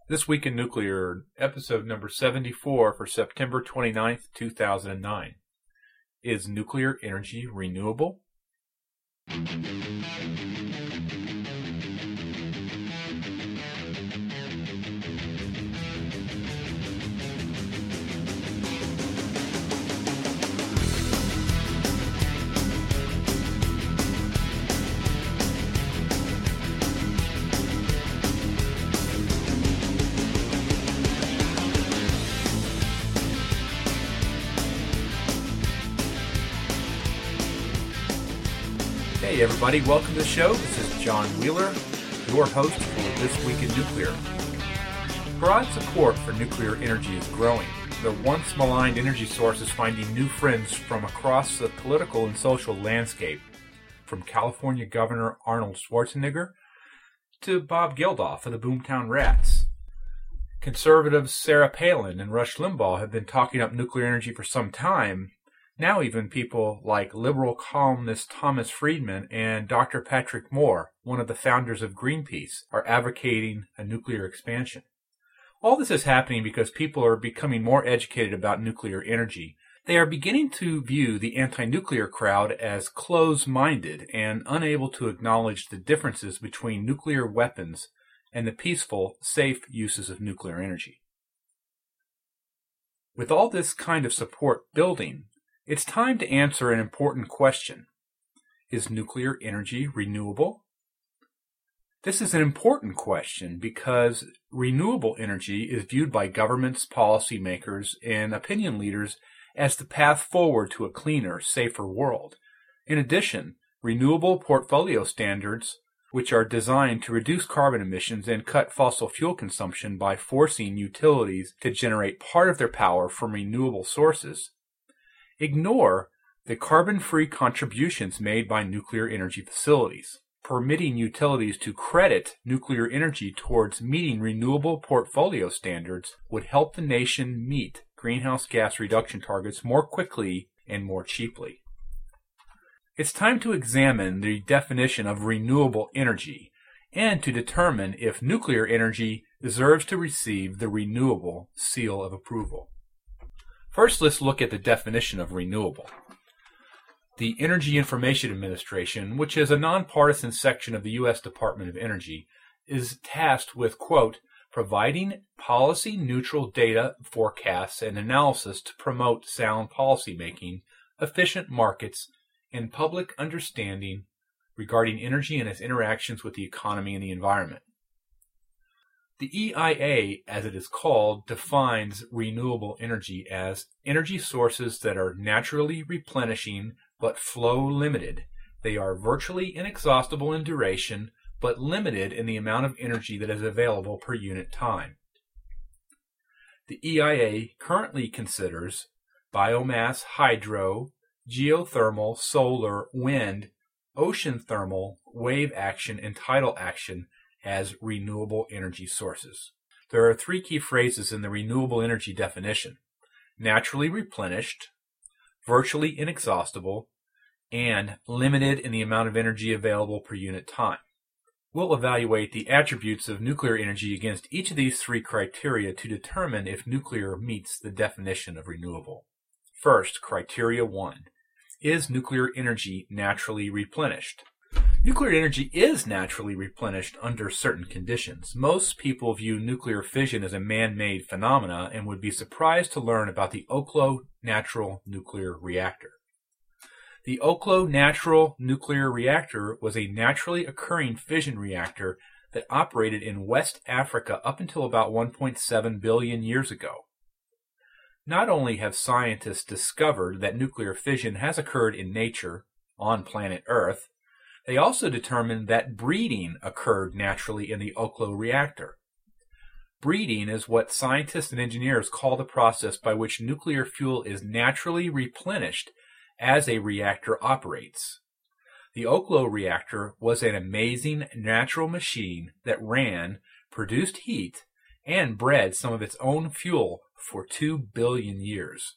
This Week in Nuclear, episode number 74 for September 29th, 2009. Is nuclear energy renewable? Hey everybody, welcome to the show. This is John Wheeler, your host for This Week in Nuclear. Broad support for nuclear energy is growing. The once maligned energy source is finding new friends from across the political and social landscape, from California Governor Arnold Schwarzenegger to Bob Geldof of the Boomtown Rats. Conservatives Sarah Palin and Rush Limbaugh have been talking up nuclear energy for some time. Now even people like liberal columnist Thomas Friedman and Dr. Patrick Moore, one of the founders of Greenpeace, are advocating a nuclear expansion. All this is happening because people are becoming more educated about nuclear energy. They are beginning to view the anti-nuclear crowd as closed-minded and unable to acknowledge the differences between nuclear weapons and the peaceful, safe uses of nuclear energy. With all this kind of support building, it's time to answer an important question. Is nuclear energy renewable? This is an important question because renewable energy is viewed by governments, policymakers, and opinion leaders as the path forward to a cleaner, safer world. In addition, renewable portfolio standards, which are designed to reduce carbon emissions and cut fossil fuel consumption by forcing utilities to generate part of their power from renewable sources, ignore the carbon-free contributions made by nuclear energy facilities. Permitting utilities to credit nuclear energy towards meeting renewable portfolio standards would help the nation meet greenhouse gas reduction targets more quickly and more cheaply. It's time to examine the definition of renewable energy and to determine if nuclear energy deserves to receive the renewable seal of approval. First, let's look at the definition of renewable. The Energy Information Administration, which is a nonpartisan section of the U.S. Department of Energy, is tasked with, quote, providing policy-neutral data, forecasts, and analysis to promote sound policymaking, efficient markets, and public understanding regarding energy and its interactions with the economy and the environment. The EIA, as it is called, defines renewable energy as energy sources that are naturally replenishing but flow limited. They are virtually inexhaustible in duration but limited in the amount of energy that is available per unit time. The EIA currently considers biomass, hydro, geothermal, solar, wind, ocean thermal, wave action, and tidal action as renewable energy sources. There are three key phrases in the renewable energy definition: naturally replenished, virtually inexhaustible, and limited in the amount of energy available per unit time. We'll evaluate the attributes of nuclear energy against each of these three criteria to determine if nuclear meets the definition of renewable. First, criteria 1. Is nuclear energy naturally replenished? Nuclear energy is naturally replenished under certain conditions. Most people view nuclear fission as a man-made phenomena and would be surprised to learn about the Oklo Natural Nuclear Reactor. The Oklo Natural Nuclear Reactor was a naturally occurring fission reactor that operated in West Africa up until about 1.7 billion years ago. Not only have scientists discovered that nuclear fission has occurred in nature, on planet Earth, they also determined that breeding occurred naturally in the Oklo reactor. Breeding is what scientists and engineers call the process by which nuclear fuel is naturally replenished as a reactor operates. The Oklo reactor was an amazing natural machine that ran, produced heat, and bred some of its own fuel for 2 billion years.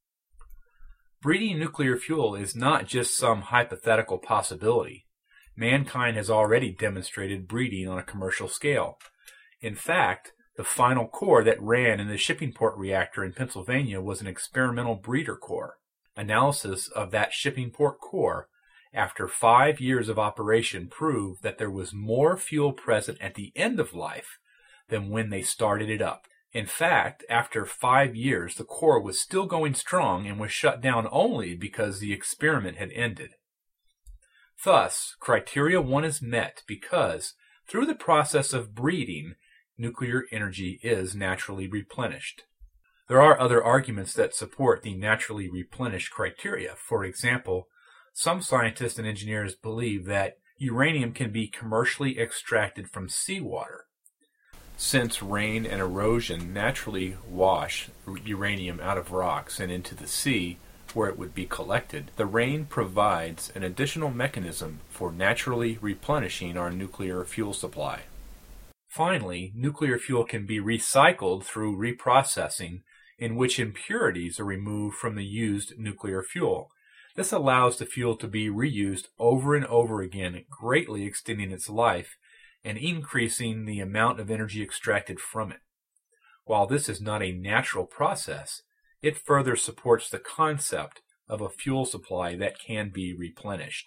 Breeding nuclear fuel is not just some hypothetical possibility. Mankind has already demonstrated breeding on a commercial scale. In fact, The final core that ran in the Shippingport reactor in Pennsylvania was an experimental breeder core. Analysis of that Shippingport core after 5 years of operation proved that there was more fuel present at the end of life than when they started it up. In fact, after 5 years, the core was still going strong and was shut down only because the experiment had ended. Thus, criteria 1 is met because, through the process of breeding, nuclear energy is naturally replenished. There are other arguments that support the naturally replenished criteria. For example, some scientists and engineers believe that uranium can be commercially extracted from seawater. Since rain and erosion naturally wash uranium out of rocks and into the sea, where it would be collected, the rain provides an additional mechanism for naturally replenishing our nuclear fuel supply. Finally, nuclear fuel can be recycled through reprocessing, in which impurities are removed from the used nuclear fuel. This allows the fuel to be reused over and over again, greatly extending its life and increasing the amount of energy extracted from it. While this is not a natural process, it further supports the concept of a fuel supply that can be replenished.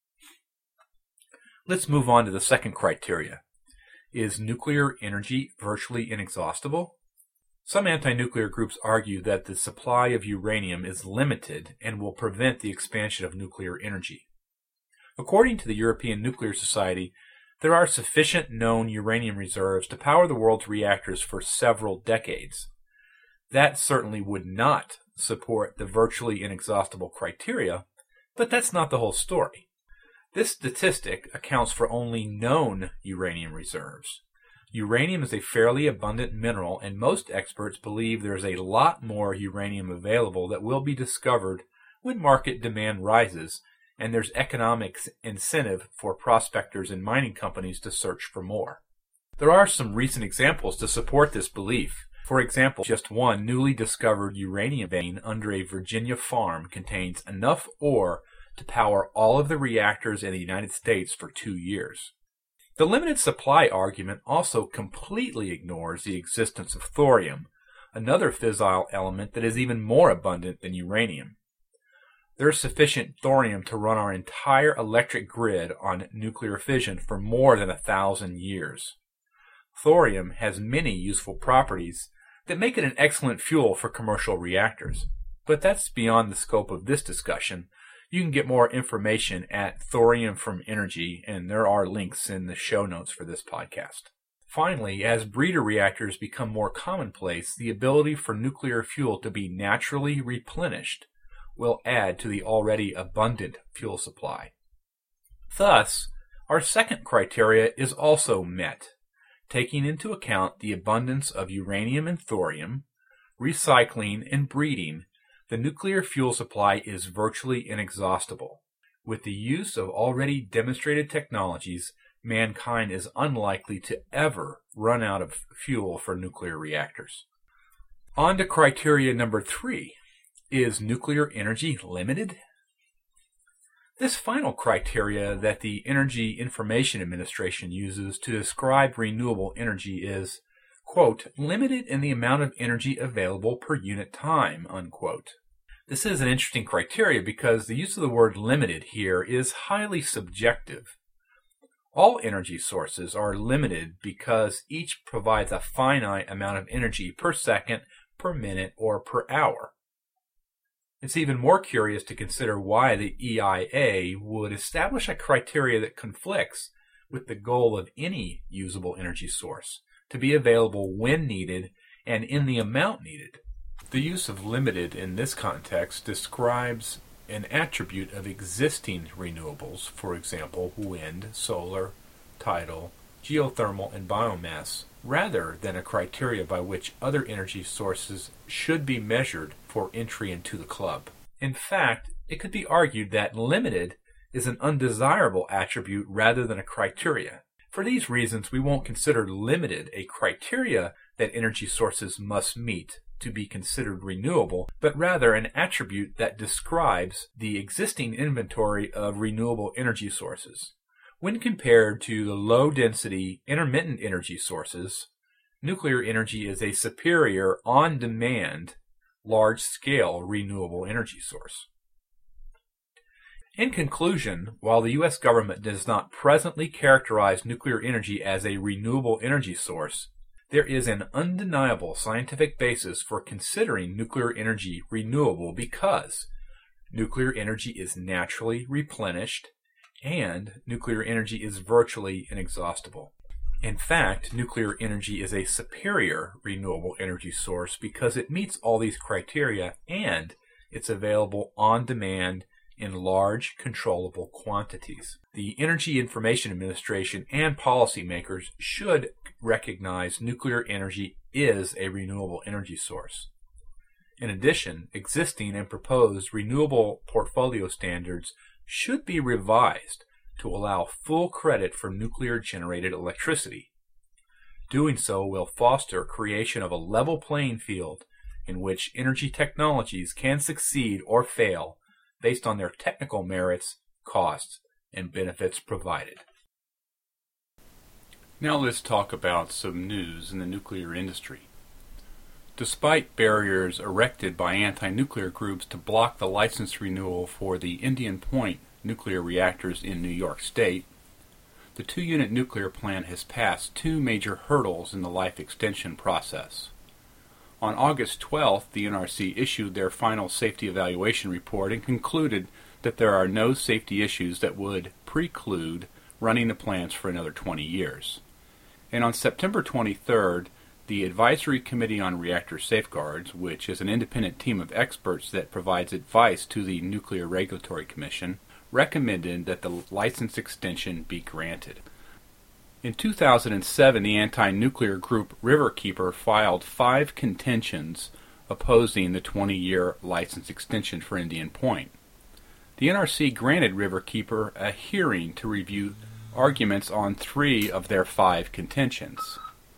Let's move on to the second criteria. Is nuclear energy virtually inexhaustible? Some anti-nuclear groups argue that the supply of uranium is limited and will prevent the expansion of nuclear energy. According to the European Nuclear Society, there are sufficient known uranium reserves to power the world's reactors for several decades. That certainly would not support the virtually inexhaustible criteria, but that's not the whole story. This statistic accounts for only known uranium reserves. Uranium is a fairly abundant mineral, and most experts believe there is a lot more uranium available that will be discovered when market demand rises, and there's economic incentive for prospectors and mining companies to search for more. There are some recent examples to support this belief. For example, just one newly discovered uranium vein under a Virginia farm contains enough ore to power all of the reactors in the United States for 2 years. The limited supply argument also completely ignores the existence of thorium, another fissile element that is even more abundant than uranium. There is sufficient thorium to run our entire electric grid on nuclear fission for more than 1,000 years. Thorium has many useful properties that make it an excellent fuel for commercial reactors. But that's beyond the scope of this discussion. You can get more information at Thorium from Energy, and there are links in the show notes for this podcast. Finally, as breeder reactors become more commonplace, the ability for nuclear fuel to be naturally replenished will add to the already abundant fuel supply. Thus, our second criteria is also met, taking into account the abundance of uranium and thorium, recycling, and breeding. The nuclear fuel supply is virtually inexhaustible. With the use of already demonstrated technologies, mankind is unlikely to ever run out of fuel for nuclear reactors. On to criteria number 3. Is nuclear energy limited? This final criteria that the Energy Information Administration uses to describe renewable energy is, quote, limited in the amount of energy available per unit time, unquote. This is an interesting criteria because the use of the word limited here is highly subjective. All energy sources are limited because each provides a finite amount of energy per second, per minute, or per hour. It's even more curious to consider why the EIA would establish a criteria that conflicts with the goal of any usable energy source, to be available when needed and in the amount needed. The use of limited in this context describes an attribute of existing renewables, for example, wind, solar, tidal, geothermal, and biomass, rather than a criteria by which other energy sources should be measured for entry into the club. In fact, it could be argued that limited is an undesirable attribute rather than a criteria. For these reasons, we won't consider limited a criteria that energy sources must meet to be considered renewable, but rather an attribute that describes the existing inventory of renewable energy sources. When compared to the low-density intermittent energy sources, nuclear energy is a superior, on-demand, large-scale renewable energy source. In conclusion, while the U.S. government does not presently characterize nuclear energy as a renewable energy source, there is an undeniable scientific basis for considering nuclear energy renewable because nuclear energy is naturally replenished and nuclear energy is virtually inexhaustible. In fact, nuclear energy is a superior renewable energy source because it meets all these criteria and it's available on demand in large, controllable quantities. The Energy Information Administration and policymakers should recognize nuclear energy is a renewable energy source. In addition, existing and proposed renewable portfolio standards should be revised to allow full credit for nuclear-generated electricity. Doing so will foster creation of a level playing field in which energy technologies can succeed or fail based on their technical merits, costs, and benefits provided. Now let's talk about some news in the nuclear industry. Despite barriers erected by anti-nuclear groups to block the license renewal for the Indian Point nuclear reactors in New York State, the 2-unit nuclear plant has passed 2 major hurdles in the life extension process. On August 12th, the NRC issued their final safety evaluation report and concluded that there are no safety issues that would preclude running the plants for another 20 years. And on September 23rd, the Advisory Committee on Reactor Safeguards, which is an independent team of experts that provides advice to the Nuclear Regulatory Commission, recommended that the license extension be granted. In 2007, the anti-nuclear group Riverkeeper filed 5 contentions opposing the 20-year license extension for Indian Point. The NRC granted Riverkeeper a hearing to review arguments on 3 of their 5 contentions.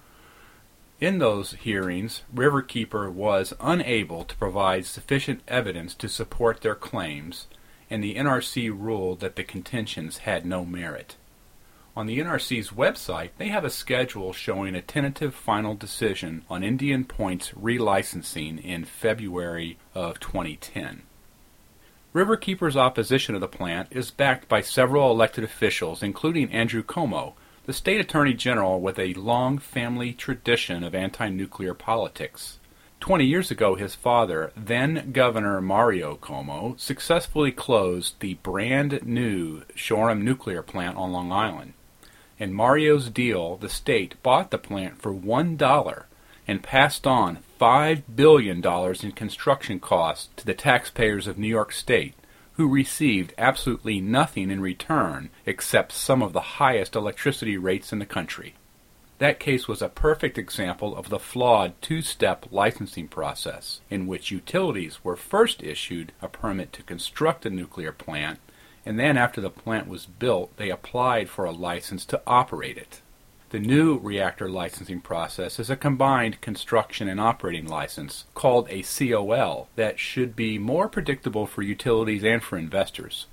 In those hearings, Riverkeeper was unable to provide sufficient evidence to support their claims, and the NRC ruled that the contentions had no merit. On the NRC's website, they have a schedule showing a tentative final decision on Indian Point's relicensing in February of 2010. Riverkeeper's opposition of the plant is backed by several elected officials, including Andrew Cuomo, the state attorney general with a long family tradition of anti-nuclear politics. 20 years ago, his father, then Governor Mario Cuomo, successfully closed the brand new Shoreham nuclear plant on Long Island. In Mario's deal, the state bought the plant for $1 and passed on $5 billion in construction costs to the taxpayers of New York State, who received absolutely nothing in return except some of the highest electricity rates in the country. That case was a perfect example of the flawed 2-step licensing process, in which utilities were first issued a permit to construct a nuclear plant, and then after the plant was built, they applied for a license to operate it. The new reactor licensing process is a combined construction and operating license called a COL that should be more predictable for utilities and for investors.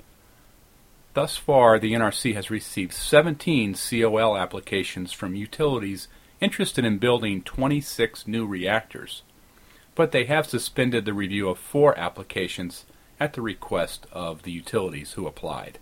Thus far, the NRC has received 17 COL applications from utilities interested in building 26 new reactors, but they have suspended the review of 4 applications at the request of the utilities who applied.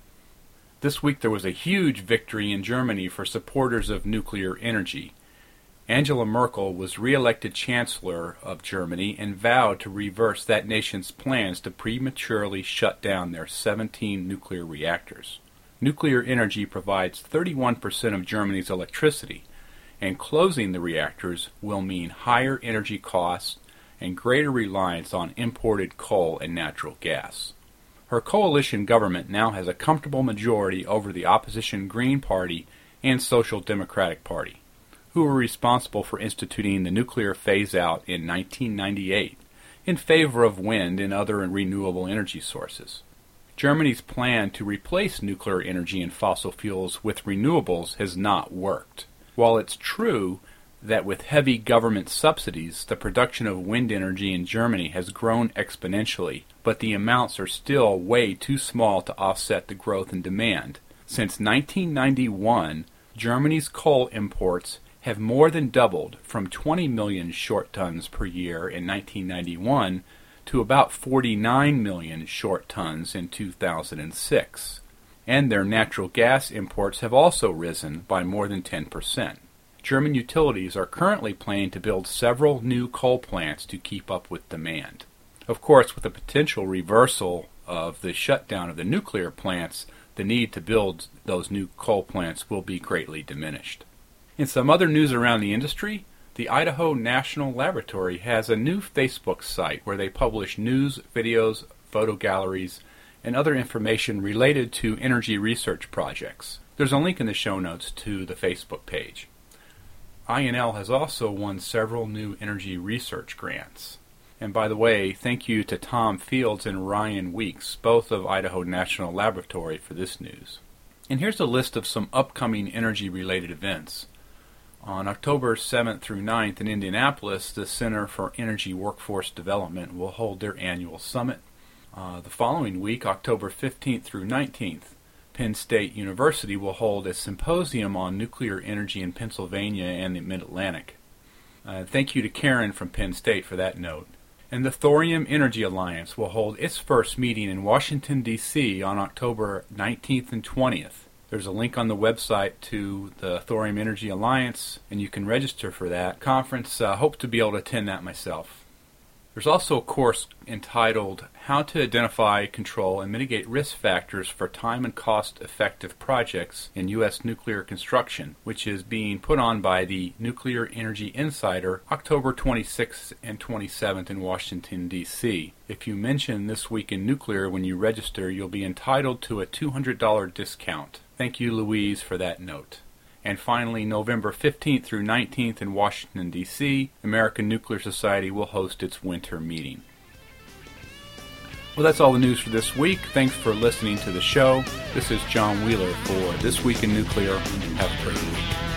This week there was a huge victory in Germany for supporters of nuclear energy. Angela Merkel was re-elected Chancellor of Germany and vowed to reverse that nation's plans to prematurely shut down their 17 nuclear reactors. Nuclear energy provides 31% of Germany's electricity, and closing the reactors will mean higher energy costs and greater reliance on imported coal and natural gas. Her coalition government now has a comfortable majority over the opposition Green Party and Social Democratic Party, who were responsible for instituting the nuclear phase-out in 1998 in favor of wind and other renewable energy sources. Germany's plan to replace nuclear energy and fossil fuels with renewables has not worked. While it's true that with heavy government subsidies, the production of wind energy in Germany has grown exponentially, but the amounts are still way too small to offset the growth in demand. Since 1991, Germany's coal imports have more than doubled from 20 million short tons per year in 1991 to about 49 million short tons in 2006. And their natural gas imports have also risen by more than 10%. German utilities are currently planning to build several new coal plants to keep up with demand. Of course, with the potential reversal of the shutdown of the nuclear plants, the need to build those new coal plants will be greatly diminished. In some other news around the industry, the Idaho National Laboratory has a new Facebook site where they publish news, videos, photo galleries, and other information related to energy research projects. There's a link in the show notes to the Facebook page. INL has also won several new energy research grants. And by the way, thank you to Tom Fields and Ryan Weeks, both of Idaho National Laboratory, for this news. And here's a list of some upcoming energy-related events. On October 7th through 9th in Indianapolis, the Center for Energy Workforce Development will hold their annual summit. The following week, October 15th through 19th, Penn State University will hold a symposium on nuclear energy in Pennsylvania and the Mid-Atlantic. Thank you to Karen from Penn State for that note. And the Thorium Energy Alliance will hold its first meeting in Washington, D.C. on October 19th and 20th. There's a link on the website to the Thorium Energy Alliance, and you can register for that conference. I hope to be able to attend that myself. There's also a course entitled How to Identify, Control, and Mitigate Risk Factors for Time and Cost-Effective Projects in U.S. Nuclear Construction, which is being put on by the Nuclear Energy Insider October 26th and 27th in Washington, D.C. If you mention This Week in Nuclear when you register, you'll be entitled to a $200 discount. Thank you, Louise, for that note. And finally, November 15th through 19th in Washington, D.C., American Nuclear Society will host its winter meeting. Well, that's all the news for this week. Thanks for listening to the show. This is John Wheeler for This Week in Nuclear. Have a great week.